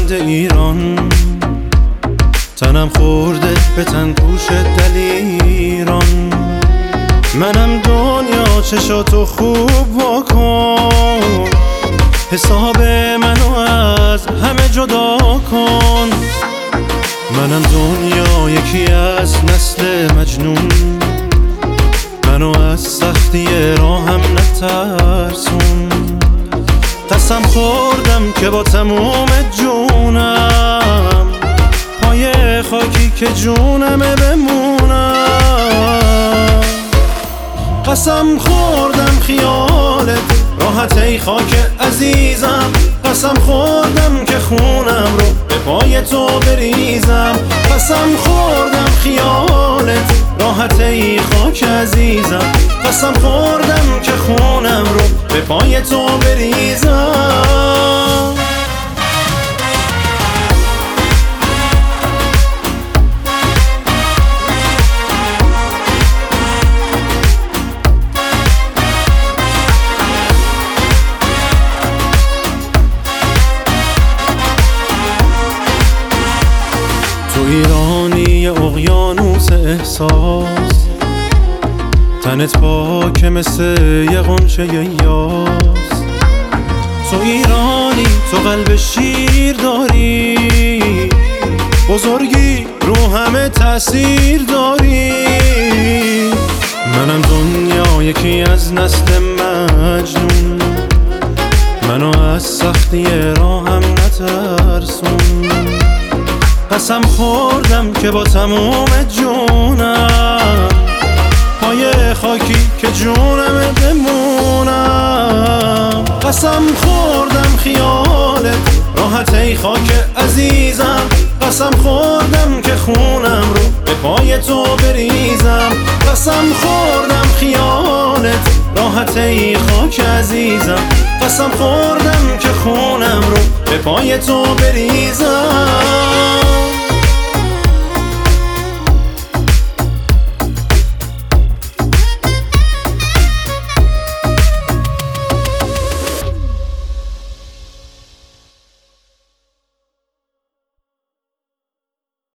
بلند ایران، تنم خورده به تن پوش دلیران. منم دنیا چشاتو خوب واکن، حساب منو از همه جدا کن. منم دنیا یکی از نسل مجنون، منو از سختی راهم نترسون. قسم خوردم که با تموم جونم پای خاکی که جونمه بمونم. قسم خوردم خیالت راحت ای خاک عزیزم، قسم خوردم که خونم رو به پای تو بریزم. قسم خوردم خیالت راحت ای خاک عزیزم، قسم خوردم که خونم رو به پای تو بریزم. تو ایرانی اقیانوس احساس، تنت پاکه مثل یه غنچه یاس. تو ایرانی تو قلب شیر داری، بزرگی رو همه تأثیر داری. منم دنیا یکی از نسل مجنون، منو از سختی راهم نترسون. قسم خوردم که با تموم جونم پای خاکی که جونمه بمونم. قسم خوردم خیالت راحت ای خاک عزیزم، قسم خوردم که خونم رو به پای تو بریزم. قسم خوردم خیالت راحت ای خاک عزیزم، قسم خوردم که خونم رو به پای تو بریزم.